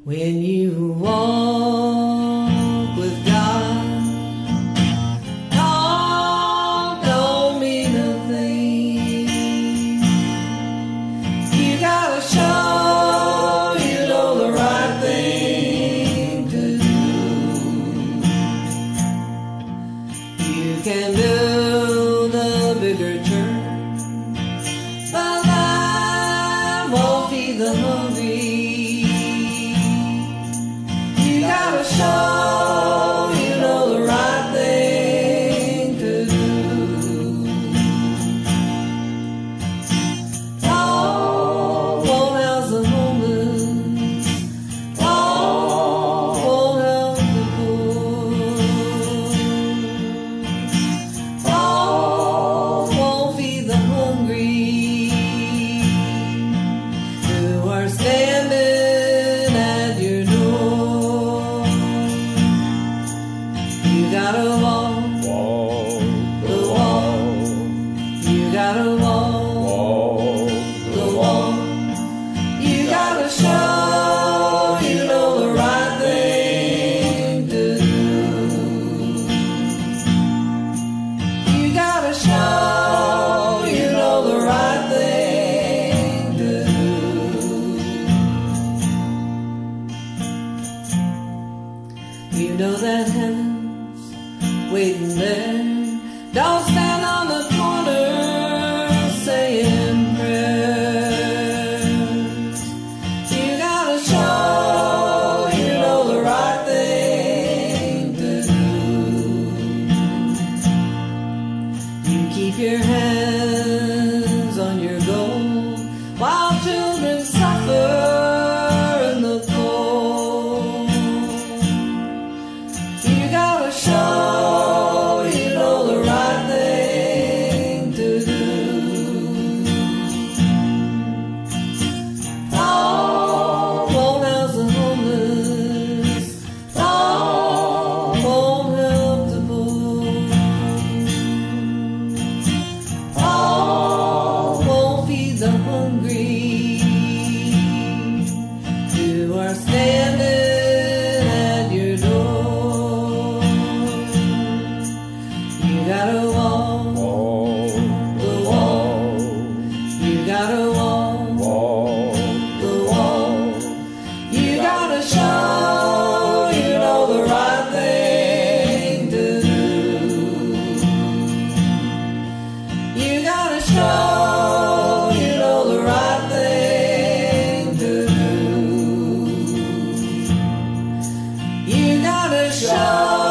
When you walk with God, talk don't mean a thing. You gotta show you know the right thing to do. You can build a bigger church, but that won't feed the hungry. You gotta show you know the right thing to do. Talk won't house the homeless. Talk won't help the poor. Talk won't feed the hungry who are standing at your door. You gotta walk the walk. You gotta walk the walk. You gotta show you know the right thing to do. You gotta show you know the right thing to do. You know that heaven's waiting there. Don't stand on the corner saying prayers. You gotta show you know the right thing to do. You keep your hands on your goal while children suffer in the cold. You gotta show you know the right thing to do. Talk won't house the homeless. Talk won't help the poor. Talk won't feed the hungry who are standing at your door. You gotta walk the walk. You gotta walk the walk. You gotta show you know the right thing to do. You gotta show you know the right thing to do. You gotta show